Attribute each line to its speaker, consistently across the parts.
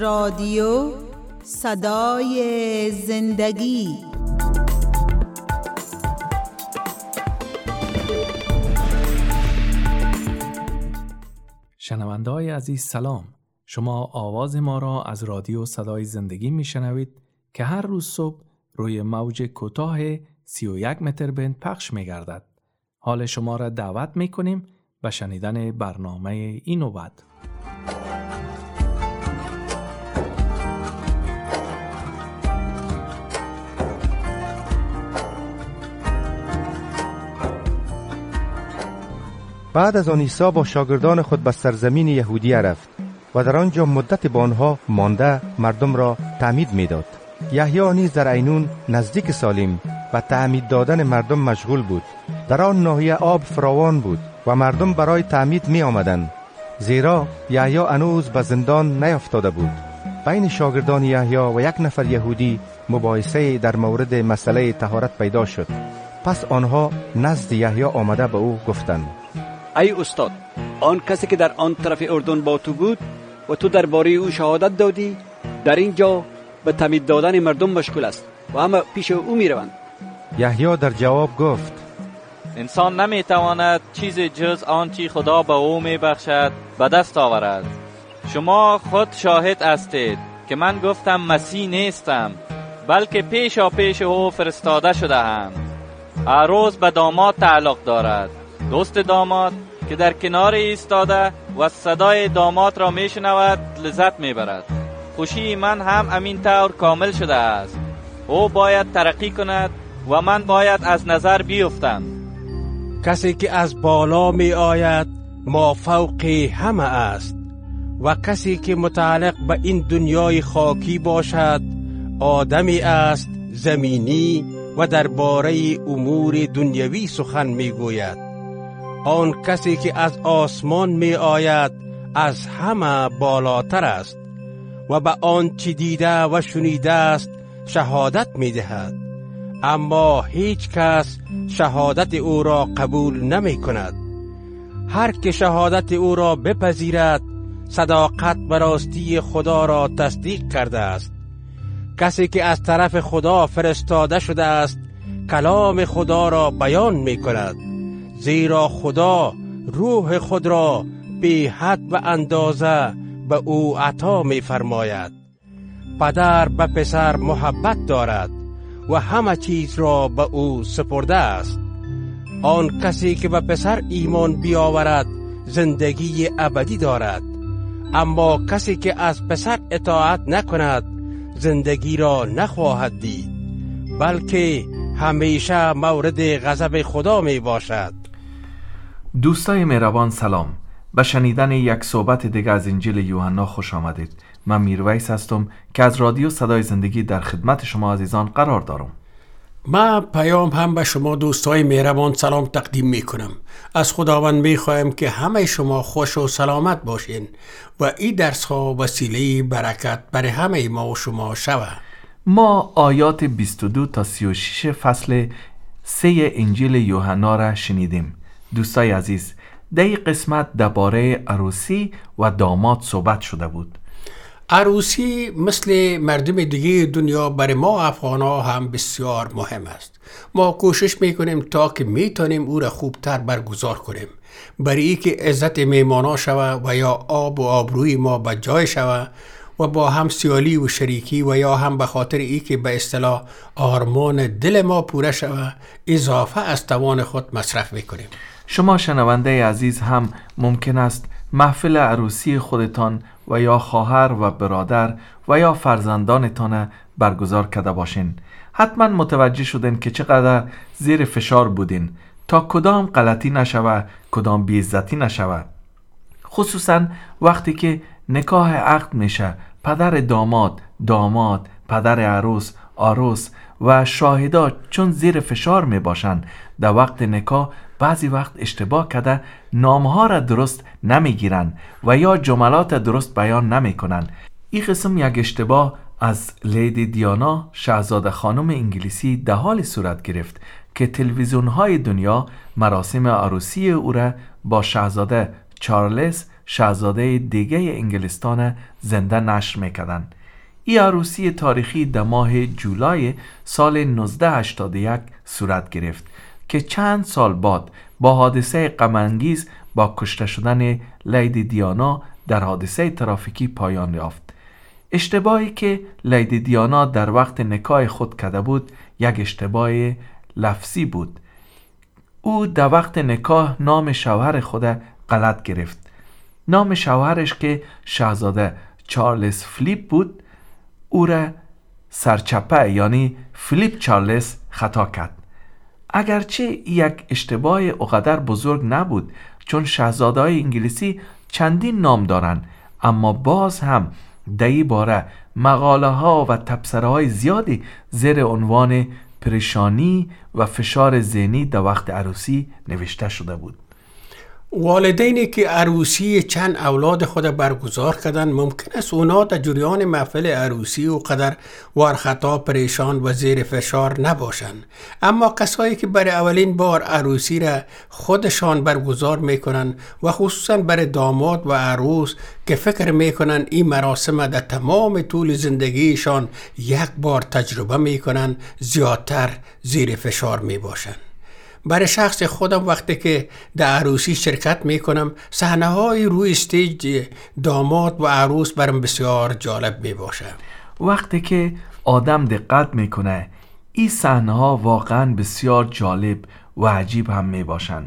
Speaker 1: رادیو صدای زندگی.
Speaker 2: شنونده‌های عزیز سلام. شما آواز ما را از رادیو صدای زندگی میشنوید که هر روز صبح روی موج کوتاه 31 متر بند پخش می‌گردد. حال شما را دعوت می‌کنیم به شنیدن برنامه این نوبت.
Speaker 3: بعد از آن عیسی با شاگردان خود به سرزمین یهودیه رفت و در آنجا مدت با آنها مانده مردم را تعمید میداد. یحیی نیز در عینون نزدیک سالیم و تعمید دادن مردم مشغول بود. در آن ناحیه آب فراوان بود و مردم برای تعمید می آمدند، زیرا یحیی هنوز به زندان نیفتاده بود. بین شاگردان یحیی و یک نفر یهودی مباحثه در مورد مسئله طهارت پیدا شد. پس آنها نزد یحیی آمده به او گفتند:
Speaker 4: ای استاد، آن کسی که در آن طرف اردن با تو بود و تو درباره او شهادت دادی، در اینجا به تعمید دادن مردم مشغول است و همه پیش او می روند.
Speaker 3: یحیی در جواب گفت:
Speaker 5: انسان نمی تواند چیز جز آنچه خدا به او می بخشد به دست آورد. شما خود شاهد هستید که من گفتم مسیح نیستم، بلکه پیشا پیش او فرستاده شده‌ام. عروس به داماد تعلق دارد. دوست داماد که در کنار ایستاده و صدای داماد را میشنود لذت میبرد. خوشی من هم همین طور کامل شده است. او باید ترقی کند و من باید از نظر بیفتم.
Speaker 6: کسی که از بالا می آید مافوق همه است و کسی که متعلق به این دنیای خاکی باشد آدمی است زمینی و درباره امور دنیوی سخن می گوید. آن کسی که از آسمان می آید از همه بالاتر است و به آنچه دیده و شنیده است شهادت می دهد، اما هیچ کس شهادت او را قبول نمی کند. هر که شهادت او را بپذیرد صداقت و راستی خدا را تصدیق کرده است. کسی که از طرف خدا فرستاده شده است کلام خدا را بیان می کند، زیرا خدا روح خود را بی حد و اندازه به او عطا می فرماید. پدر به پسر محبت دارد و همه چیز را به او سپرده است. آن کسی که به پسر ایمان بیاورد زندگی ابدی دارد، اما کسی که از پسر اطاعت نکند زندگی را نخواهد دید، بلکه همیشه مورد غضب خدا می باشد.
Speaker 2: دوستای مهربان سلام. به شنیدن یک صحبت دیگه از انجیل یوحنا خوش آمدید. من میرویس هستم که از رادیو صدای زندگی در خدمت شما عزیزان قرار دارم.
Speaker 6: من پیام هم به شما دوستای مهربان سلام تقدیم می کنم. از خداوند می خواهم که همه شما خوش و سلامت باشین و این درس ها وسیله برکت برای همه ما و شما شود.
Speaker 2: ما آیات 22 تا 36 فصل 3 انجیل یوحنا را شنیدیم. دوستای عزیز، در این قسمت درباره عروسی و داماد صحبت شده بود.
Speaker 6: عروسی مثل مردم دیگه دنیا برای ما افغان‌ها هم بسیار مهم است. ما کوشش میکنیم تا که میتونیم او را خوبتر برگزار کنیم، برای اینکه عزت میمانا شود و یا آب و آبروی ما به جای شود و با هم سیالی و شریکی و یا هم به خاطر اینکه به اصطلاح آرمان دل ما پوره شود اضافه از توان خود مصرف میکنیم.
Speaker 2: شما شنونده عزیز هم ممکن است محفل عروسی خودتان و یا خواهر و برادر و یا فرزندانتان برگزار کرده باشین. حتما متوجه شدین که چقدر زیر فشار بودین تا کدام غلطی نشوه، کدام بی‌عزتی نشوه. خصوصا وقتی که نکاح عقد میشه، پدر داماد، پدر عروس و شاهدا چون زیر فشار می باشن در وقت نکاح بعضی وقت اشتباه کرده نامها را درست نمی گیرن و یا جملات درست بیان نمی کنن. این قسم یک اشتباه از لیدی دیانا شاهزاده خانم انگلیسی در حال صورت گرفت که تلویزیون های دنیا مراسم عروسی او را با شاهزاده چارلز شاهزاده دیگه انگلستان زنده نشر میکردن. این عروسی تاریخی در ماه جولای سال 1981 صورت گرفت که چند سال بعد با حادثه غم‌انگیز با کشته شدن لیدی دیانا در حادثه ترافیکی پایان یافت. اشتباهی که لیدی دیانا در وقت نکاح خود کرده بود یک اشتباه لفظی بود. او در وقت نکاح نام شوهر خود غلط گرفت. نام شوهرش که شاهزاده چارلز فلیپ بود او را سرچپه یعنی فلیپ چارلز خطا کرد. اگرچه یک اشتباه اقدر بزرگ نبود چون شاهزاده های انگلیسی چندین نام دارند، اما باز هم در این باره مقاله ها و تبصره های زیادی زیر عنوان پریشانی و فشار ذهنی در وقت عروسی نوشته شده بود.
Speaker 6: والدینی که عروسی چند اولاد خود برگزار کردن ممکن است اونا در جریان محفل عروسی و قدر وارخطا پریشان و زیر فشار نباشند، اما کسایی که برای اولین بار عروسی را خودشان برگزار میکنن و خصوصا برای داماد و عروس که فکر میکنن این مراسم در تمام طول زندگیشان یک بار تجربه میکنن زیادتر زیر فشار میباشن. برای شخص خودم وقتی که در عروسی شرکت میکنم صحنه های روی استیج داماد و عروس برام بسیار جالب میباشه.
Speaker 2: وقتی که آدم دقت میکنه این صحنه ها واقعا بسیار جالب و عجیب هم میباشن.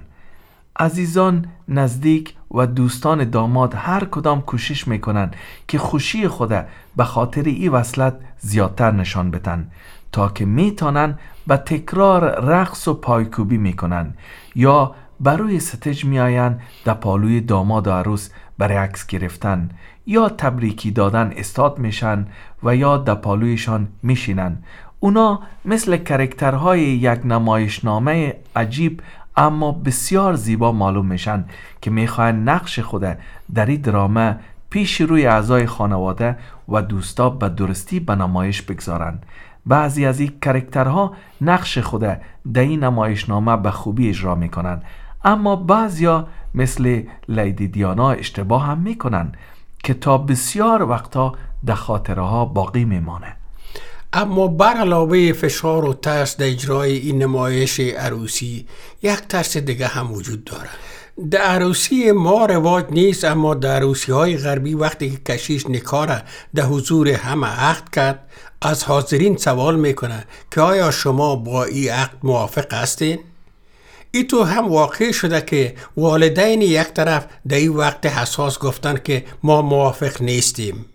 Speaker 2: عزیزان نزدیک و دوستان داماد هر کدام کوشش میکنن که خوشی خود به خاطر این وصلت زیادتر نشان بدن تا که میتونن با تکرار رقص و پایکوبی میکنن یا بروی ستج میآین در پالوی داماد و عروس برای عکس گرفتن یا تبریکی دادن استاد میشن و یا در پالویشان میشینن. اونا مثل کرکترهای یک نمایشنامه عجیب اما بسیار زیبا معلوم میشن که میخواین نقش خود در این درامه پیش روی اعضای خانواده و دوستا به درستی به نمایش بگذارن. بعضی از این کرکترها نقش خود در این نمایشنامه به خوبی اجرا میکنن، اما بعضیا مثل لیدی دیانا اشتباه هم میکنن که تا بسیار وقتا در خاطره ها باقی میمانه.
Speaker 6: اما بر علاوه فشار و ترس در اجرای این نمایش عروسی یک ترس دیگه هم وجود داره. در عروسی ما رواج نیست، اما در عروسی های غربی وقتی که کشیش نکاح را در حضور همه عقد کرد از حاضرین سوال میکنه که آیا شما با این عقد موافق هستین؟ ای تو هم واقع شده که والدین یک طرف در این وقت حساس گفتن که ما موافق نیستیم،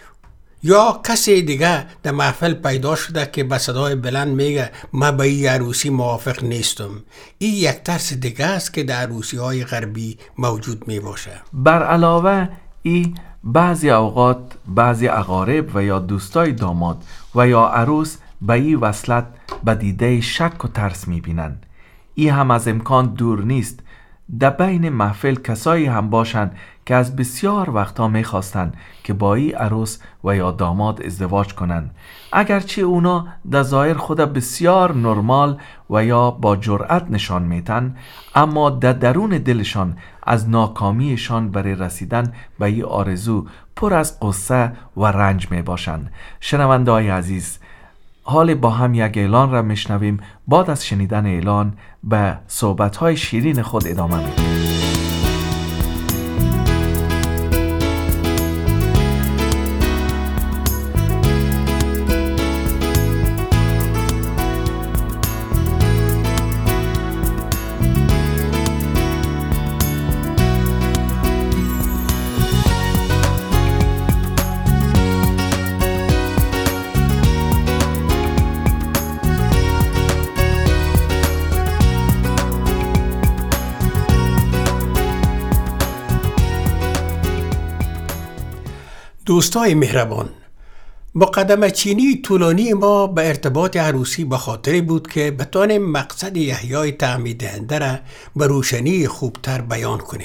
Speaker 6: یا کسی دیگه در محفل پیدا شده که به صدای بلند میگه ما با این عروسی موافق نیستم. این یک ترس دیگه است که در عروسی های غربی موجود می باشه.
Speaker 2: بر علاوه این بعضی اوقات بعضی اقارب و یا دوستای داماد و یا عروس به این وصلت به دیده شک و ترس می بینن. این هم از امکان دور نیست در بین محفل کسایی هم باشن که از بسیار وقتا میخواستن که با این عروس و یا داماد ازدواج کنن، اگرچه اونا در ظاهر خود بسیار نرمال و یا با جرأت نشان میتن، اما در درون دلشان از ناکامیشان برای رسیدن به این آرزو پر از قصه و رنج میباشن. شنونده های عزیز، حال با هم یک اعلان را میشنویم. بعد از شنیدن اعلان به صحبت‌های شیرین خود ادامه میدیم.
Speaker 6: دوستای مهربان، مقدمه چینی طولانی ما به ارتباط عروسی به خاطر بود که بتوانیم مقصد احیای تعمید دهنده را به روشنی خوبتر بیان کنیم.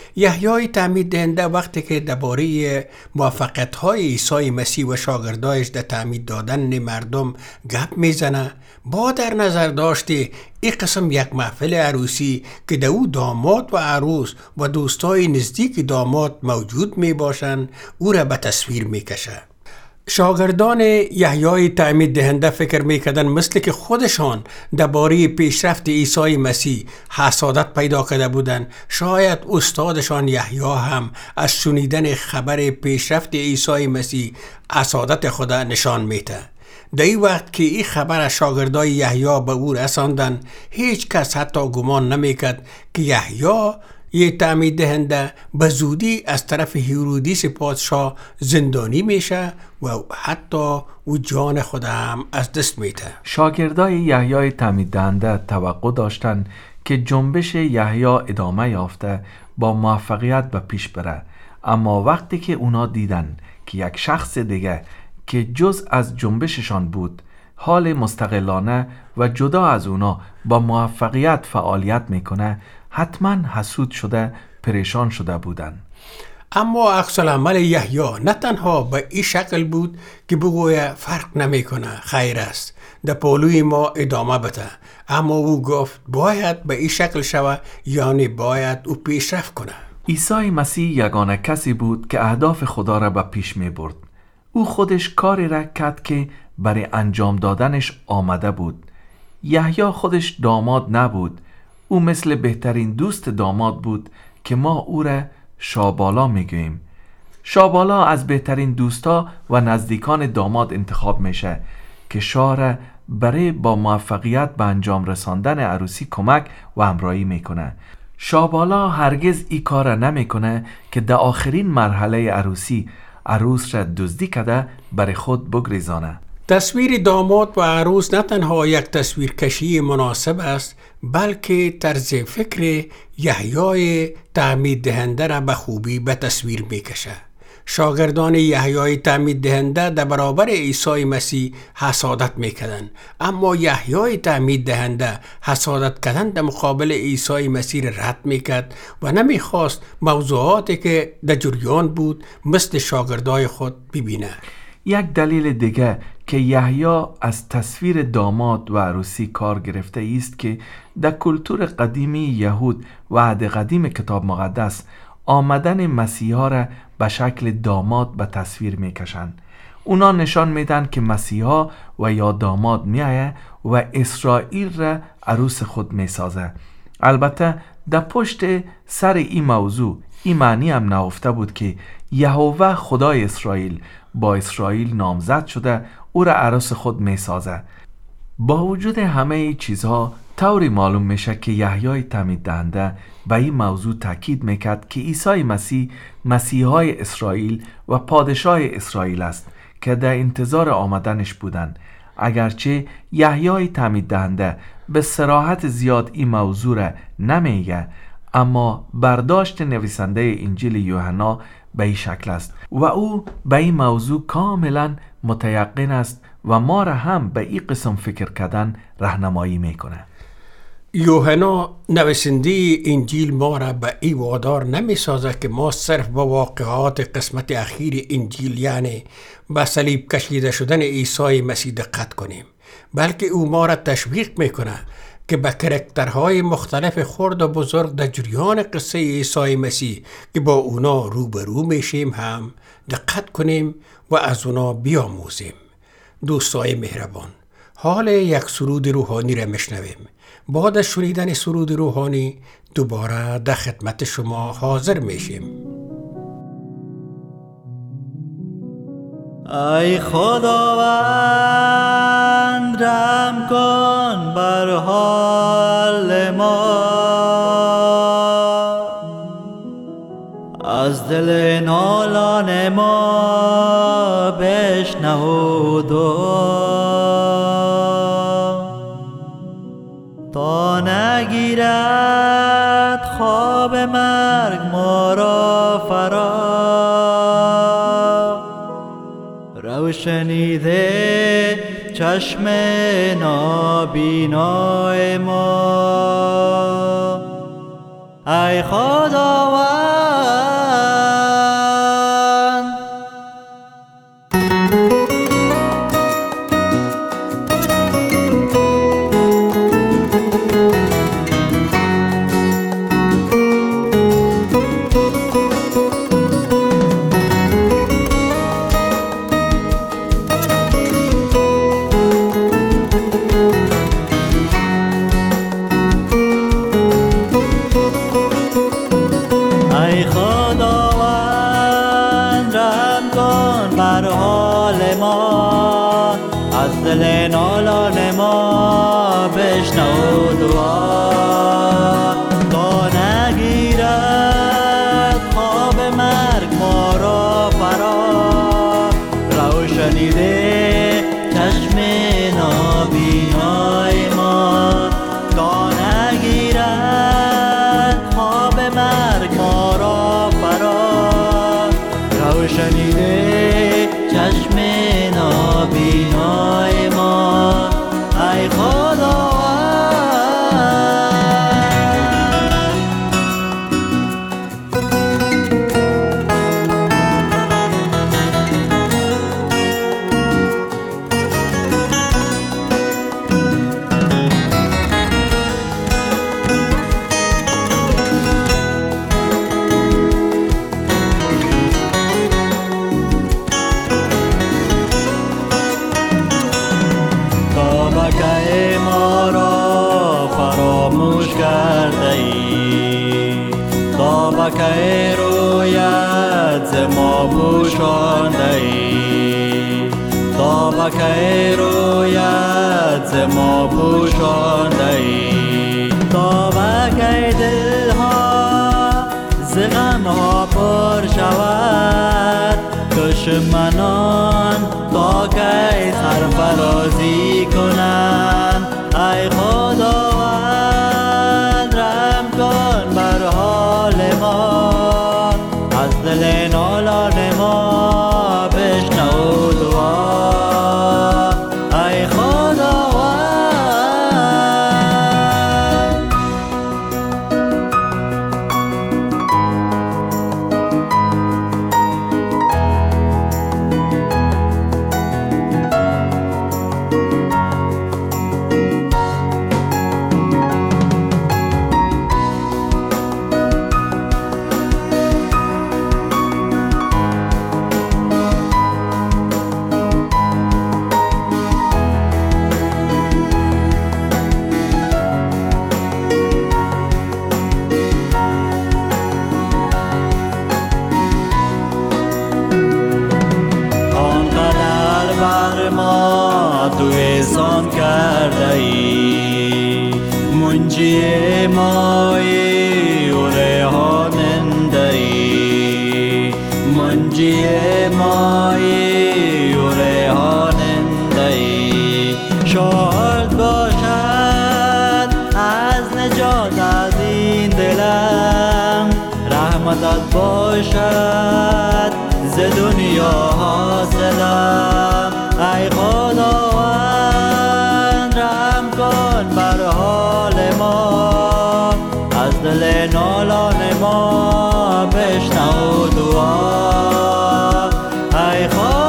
Speaker 6: یحیای تعمید دهنده وقتی که درباره موفقیت‌های عیسی مسیح و شاگردایش در تعمید دادن مردم گپ میزنه، با در نظر داشته این قسم یک محفل عروسی که در او داماد و عروس و دوستای نزدیک داماد موجود می باشند او را به تصویر می کشه. شاگردان یحیای تعمید دهنده فکر میکردن مثل که خودشان درباره پیشرفت عیسی مسیح حسادت پیدا کرده بودند، شاید استادشان یحیی هم از شنیدن خبر پیشرفت عیسی مسیح حسادت خود نشان میده. در این وقت که این خبر از شاگردای یحیی به او رساندن، هیچ کس حتی گمان نمیکرد که یحیی یه تعمید دهنده به زودی از طرف هیرودیس پادشاه زندانی میشه و حتی او جان خود هم از دست میده.
Speaker 2: شاگردای یحیای تعمید دهنده توقع داشتند که جنبش یحیی ادامه یافته با موفقیت به پیش بره، اما وقتی که اونا دیدن که یک شخص دیگه که جز از جنبششان بود حال مستقلانه و جدا از اونا با موفقیت فعالیت میکنه، حتما حسود شده پریشان شده بودن.
Speaker 6: اما عکس العمل یحیی نه تنها به این شکل بود که بگویه فرق نمیکنه، خیر است، در پالوی ما ادامه بده، اما او گفت باید به این شکل شوه، یعنی باید او پیشرفت کنه.
Speaker 2: عیسی مسیح یگانه کسی بود که اهداف خدا را به پیش می برد. او خودش کاری را کرد که برای انجام دادنش آمده بود. یحیی خودش داماد نبود، او مثل بهترین دوست داماد بود که ما او را شابالا میگوییم. شابالا از بهترین دوستا و نزدیکان داماد انتخاب میشه که شاه برای با موفقیت به انجام رساندن عروسی کمک و همراهی میکنه. شابالا هرگز این کار نمیکنه که در آخرین مرحله عروسی عروس را دزدی کرده برای خود بگریزانه.
Speaker 6: تصویر داماد و عروس نه تنها یک تصویر کشی مناسب است، بلکه طرز فکر یحیای تعمید دهنده را به خوبی به تصویر میکشه. شاگردان یحیای تعمید دهنده در برابر عیسی مسیح حسادت میکردند، اما یحیای تعمید دهنده حسادت کردن در مقابل عیسی مسیح رد میکرد و نمیخواست موضوعاتی که در جریان بود مثل شاگردای خود ببینه.
Speaker 2: یک دلیل دیگه که یحیی از تصویر داماد و عروسی کار گرفته است که در کلتور قدیمی یهود و عهد قدیم کتاب مقدس آمدن مسیحا را به شکل داماد به تصویر میکشند. اونا نشان میدن که مسیحا و یا داماد میایه و اسرائیل را عروس خود میسازه. البته در پشت سر این موضوع این معنی هم نهفته بود که یهوه خدای اسرائیل با اسرائیل نامزد شده او را عروس خود می سازه. با وجود همه این چیزها طوری معلوم میشه که یحیای تعمید دهنده به این موضوع تاکید میکرد که عیسی مسیح مسیحای اسرائیل و پادشاه اسرائیل است که در انتظار آمدنش بودند. اگرچه یحیای تعمید دهنده به صراحت زیاد این موضوع را نمیگه، اما برداشت نویسنده انجیل یوحنا به این شکل است و او به این موضوع کاملا متیقن است و ما را هم به این قسم فکر کردن راهنمایی میکنه.
Speaker 6: یوحنا نویسنده انجیل ما را به این وادار نمی سازه که ما صرف به واقعات قسمت اخیر انجیل یعنی به صلیب کشیده شدن عیسی مسیح دقت کنیم، بلکه او ما را تشویق میکنه که به کرکترهای مختلف خرد و بزرگ در جریان قصه عیسی مسیح که با اونا روبرو میشیم هم دقت کنیم و از اونا بیاموزیم. دوستای مهربان، حال یک سرود روحانی را میشنویم. بعد از شنیدن سرود روحانی دوباره در خدمت شما حاضر میشیم.
Speaker 7: ای خداوند رحم کن بر حال ما، از دل نالان ما بشنو تا نگیرد خواب مرگ ما را فرا. روشنیده چشم نابینای ما، ای خداوند بشنو دعا تا نگیرد خواب مرگ ما را فرا. روشنیده چشم نابینای ما تا نگیرد خواب مرگ ما را فرا. روشنیده چشم نابینای ما ای خدا. که رویت ز ما پوشانده ای، تا که رویت ز ما پوشانده ای، تا که دلها ز غمها پر شود، دشمنان تا که سرفرازی کنند. ای خداوند رحم کن بر حال ما، از دل نالان ما بشنو دعا. ای خداوند تو احسان کرده ای، منجی مایی و ریحاننده ای، منجی مایی و ریحاننده ای. شاهد باشد از نجات از این دلم، رحمتت باشد ز دنیا حاصلم. ای خداوند رحم کن بر حال ما، از دل نالان ما بشنو دعا. ای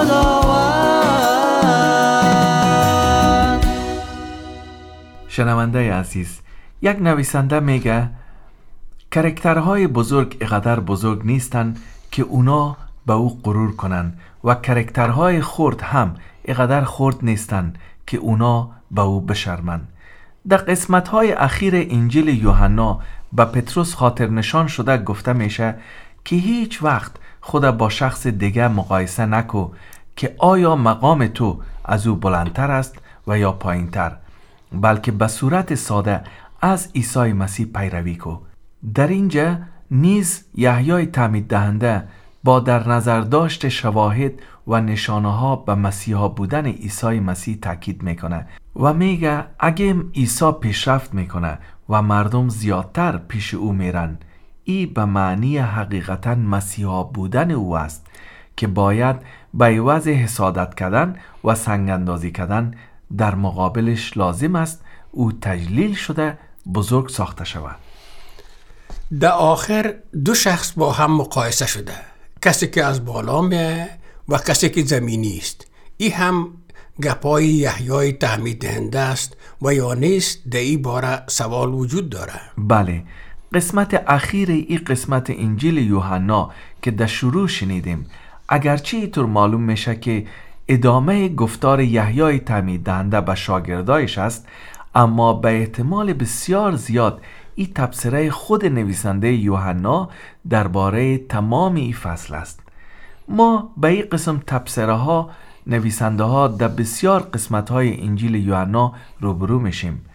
Speaker 7: خداوند.
Speaker 2: شنونده عزیز، یک نویسنده میگه کرکترهای بزرگ اقدر بزرگ نیستند که اونا به او غرور کنند و کرکترهای خرد هم اقدر خرد نیستند که اونا به او بشرمند. در قسمت‌های اخیر انجیل یوحنا به پتروس خاطر نشان شده گفته میشه که هیچ وقت خود با شخص دیگه مقایسه نکو که آیا مقام تو از او بلندتر است و یا پایینتر، بلکه به صورت ساده از عیسی مسیح پیروی کو. در اینجا نیز یحیای تعمید دهنده با در نظر داشت شواهد و نشانه ها به مسیحا بودن عیسی مسیح تاکید میکنه و میگه اگه عیسی پیشرفت میکنه و مردم زیادتر پیش او میرن، ای به معنی حقیقتا مسیحا بودن او است که باید به عوض حسادت کردن و سنگاندازی کردن در مقابلش لازم است او تجلیل شده بزرگ ساخته شود.
Speaker 6: در آخر دو شخص با هم مقایسه شده، کسی که از بالا میه و کسی که زمینی است. این هم گپای یحیای تعمید دهنده است و یا نیست؟ در این باره سوال وجود داره.
Speaker 2: بله، قسمت اخیر این قسمت انجیل یوحنا که در شروع شنیدیم، اگرچه اینطور معلوم میشه که ادامه گفتار یحیای تعمید دهنده به شاگردایش است، اما به احتمال بسیار زیاد این تبصره خود نویسنده یوحنا درباره تمام این فصل است. ما به این قسم تبصره ها نویسنده ها در بسیار قسمت های انجیل یوحنا روبرو میشیم،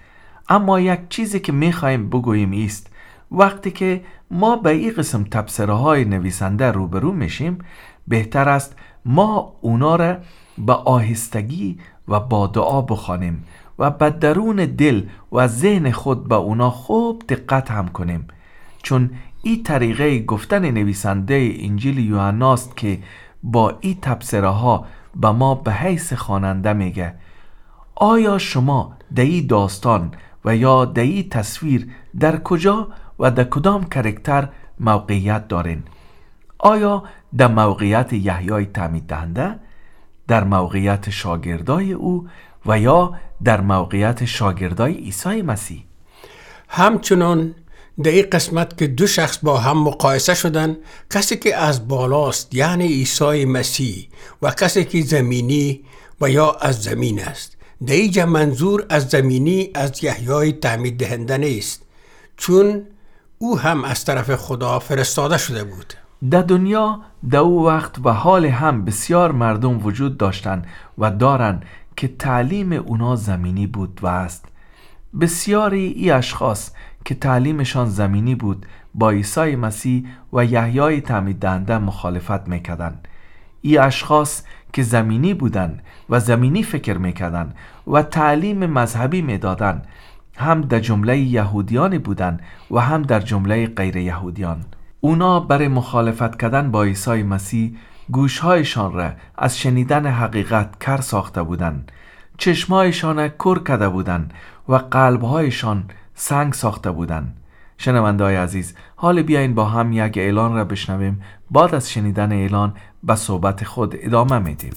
Speaker 2: اما یک چیزی که میخوایم بگوییم است وقتی که ما به این قسم تبصره های نویسنده روبرو میشیم، بهتر است ما اونا را به آهستگی و با دعا بخوانیم و به درون دل و ذهن خود به اونا خوب دقت هم کنیم، چون این طریقه گفتن نویسنده انجیل یوحناست که با این تبصره ها به ما به حیث خواننده میگه آیا شما در این داستان و یا در این تصویر در کجا و در کدام کرکتر موقعیت دارین؟ آیا در موقعیت یحیای تعمید دهنده، در موقعیت شاگردای او و یا در موقعیت شاگردای عیسی مسیح؟
Speaker 6: همچنان در این قسمت که دو شخص با هم مقایسه شدن، کسی که از بالاست یعنی عیسی مسیح و کسی که زمینی و یا از زمین است، در اینجا منظور از زمینی از یحیای تعمید دهنده نیست، چون او هم از طرف خدا فرستاده شده بود.
Speaker 2: در دنیا در او وقت و حال هم بسیار مردم وجود داشتند و دارن که تعلیم اونا زمینی بود و است. بسیاری ای اشخاص که تعلیمشان زمینی بود با عیسی مسیح و یحیای تعمید دهنده مخالفت میکردن. ای اشخاص که زمینی بودن و زمینی فکر میکردن و تعلیم مذهبی میدادن، هم در جمله یهودیان بودن و هم در جمله غیر یهودیان. اونا برای مخالفت کردن با عیسی مسیح گوشهایشان را از شنیدن حقیقت کر ساخته بودند، چشمهایشان را کر کرده بودند و قلبهایشان سنگ ساخته بودند. شنونده‌های عزیز، حال بیاین با هم یک اعلان را بشنویم. بعد از شنیدن اعلان به صحبت خود ادامه میدیم.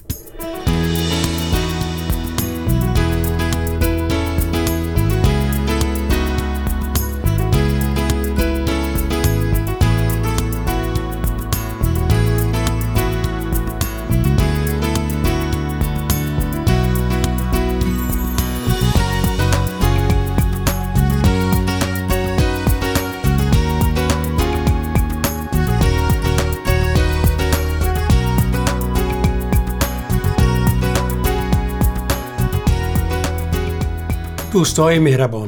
Speaker 6: دوستای مهربان،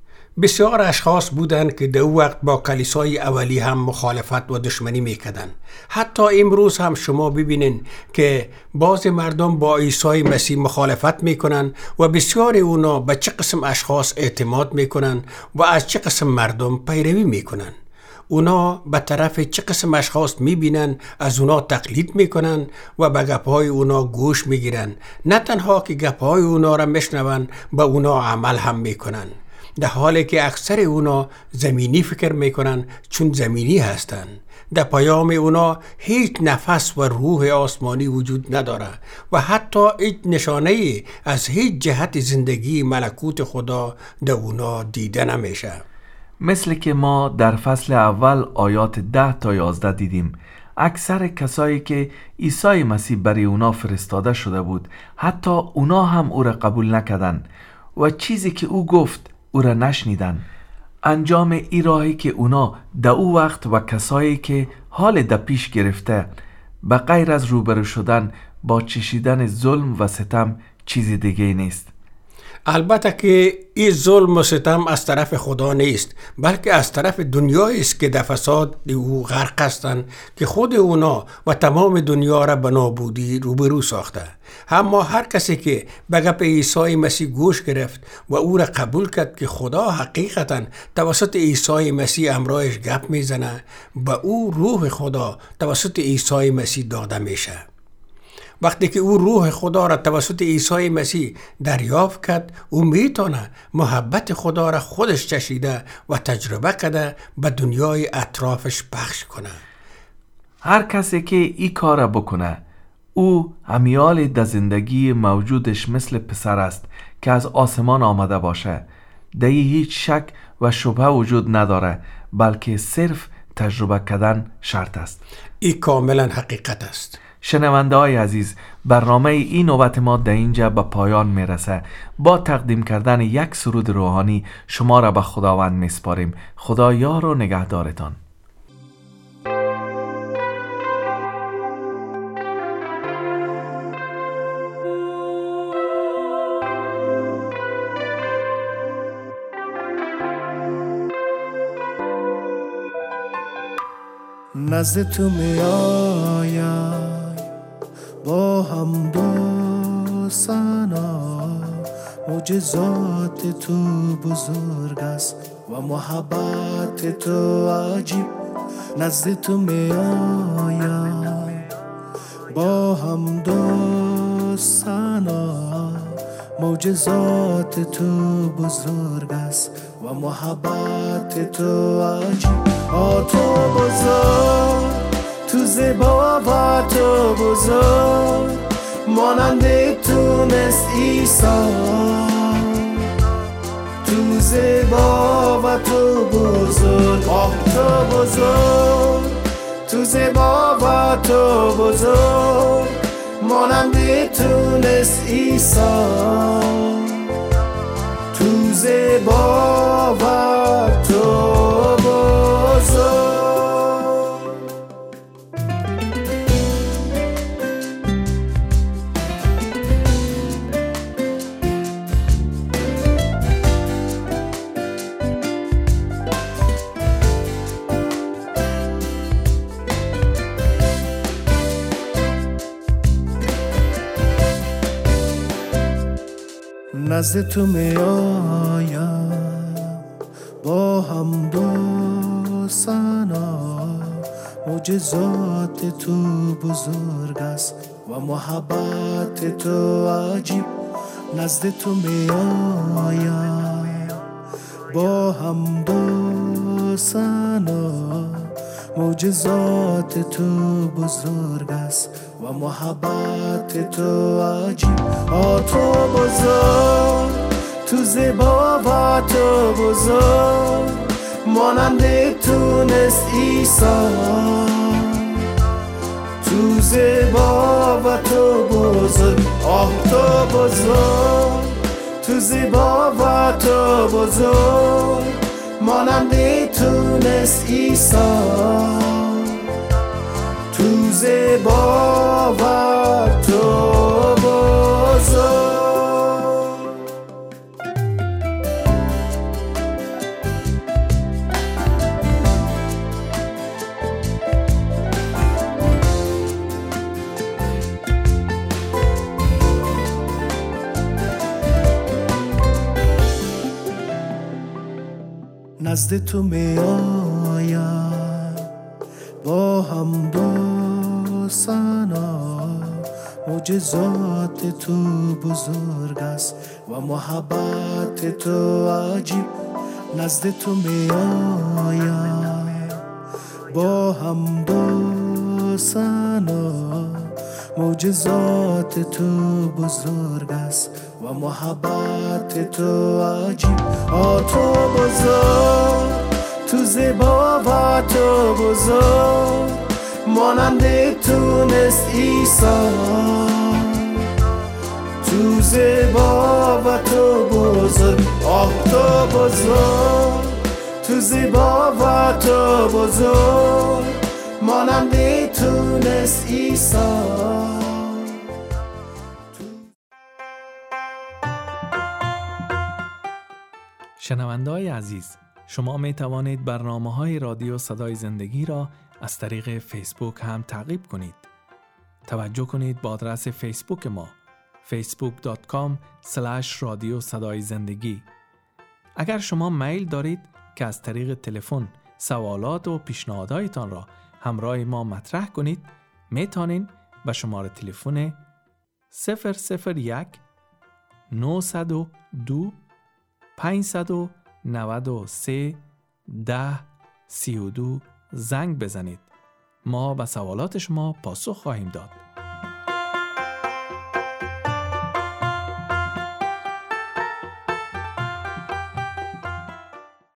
Speaker 6: بسیار اشخاص بودند که در او وقت با کلیسای اولی هم مخالفت و دشمنی میکردن. حتی امروز هم شما ببینین که بعض مردم با عیسی مسیح مخالفت میکنن و بسیار اونا به چه قسم اشخاص اعتماد میکنن و از چه قسم مردم پیروی میکنن. اونا به طرف چه قسم اشخاص میبینن از اونا تقلید میکنن و به گپهای اونا گوش میگیرن. نه تنها که گپهای اونا را میشنون، به اونا عمل هم میکنن، در حالی که اکثر اونا زمینی فکر میکنن، چون زمینی هستن. در پیام اونا هیچ نفس و روح آسمانی وجود نداره و حتی هیچ نشانه از هیچ جهت زندگی ملکوت خدا در اونا دیده نمیشه.
Speaker 2: مثل که ما در فصل اول آیات 10 تا 11 دیدیم، اکثر کسایی که عیسی مسیح برای اونا فرستاده شده بود، حتی اونا هم او را قبول نکردن و چیزی که او گفت او را نشنیدن. انجام این راهی که اونا در او وقت و کسایی که حال در پیش گرفته به غیر از روبرو شدن با چشیدن ظلم و ستم چیزی دیگه نیست.
Speaker 6: البته که این ظلم و ستم از طرف خدا نیست، بلکه از طرف دنیایی است که در فساد او غرق هستند، که خود اونا و تمام دنیا را به نابودی روبرو ساخته. اما هر کسی که به گپ عیسی مسیح گوش گرفت و او را قبول کرد که خدا حقیقتا توسط عیسی مسیح امرایش گپ میزنه، به او روح خدا توسط عیسی مسیح داده میشه. وقتی که او روح خدا را توسط عیسی مسیح دریافت کرد، او میتونه محبت خدا را خودش چشیده و تجربه کرده به دنیای اطرافش پخش کنه.
Speaker 2: هر کسی که این کار را بکنه، او همیال در زندگی موجودش مثل پسر است که از آسمان آمده باشه. در هیچ شک و شبهه وجود نداره، بلکه صرف تجربه کردن شرط است.
Speaker 6: این کاملا حقیقت است.
Speaker 2: شنونده های عزیز، برنامه این نوبت ما در اینجا به پایان میرسه. با تقدیم کردن یک سرود روحانی شما را به خداوند میسپاریم. خدا یار و نگهدارتان.
Speaker 8: نزد تو می آیم با حمد و ثنا، معجزات تو بزرگ است و محبت تو عجیب. نزد تو می آیم با حمد و ثنا، معجزات تو بزرگ است و محبت تو عجیب. تو بزرگ، تو زیبا و تو بزرگ، مانند تو نیست عیسی. تو زیبا و تو بزرگ، تو بزرگ، تو زیبا و تو بزرگ، مانند تو نیست عیسی. تو زیبا و تو بزرگ. نزد تو می آیم با حمد و ثنا، معجزات تو بزرگ است و محبت تو عجیب. نزد تو می آیم با حمد و ثنا، معجزات تو بزرگ است و محبت تو عجیب. تو بزرگ، تو زیبا و تو بزرگ، مانند تو نیست عیسی. تو زیبا و تو بزرگ، تو بزرگ، تو زیبا و تو بزرگ، مانند تو نیست عیسی. تو زیبا و تو بزرگ. نزد تو می آیم با حمد و ثنا، معجزات تو بزرگ است و محبت تو عجیب. نزد تو می آیم با حمد و ثنا، معجزات تو بزرگ است و محبت تو عجیب. تو بزرگ، تو زیبا و تو بزرگ، مانند تو نیست عیسی. تو زیبا و تو بزرگ، تو بزرگ، تو زیبا و تو بزرگ، مانند تو نیست عیسی.
Speaker 2: شنونده‌های عزیز، شما می توانید برنامه‌های رادیو صدای زندگی را از طریق فیسبوک هم تعقیب کنید. توجه کنید با آدرس فیسبوک ما facebook.com/رادیو صدای زندگی. اگر شما میل دارید که از طریق تلفن سوالات و پیشنهاداتتان را همراه ما مطرح کنید، می توانید به شماره تلفن 001 902 593 1032 زنگ بزنید. ما به سوالات شما پاسخ خواهیم داد.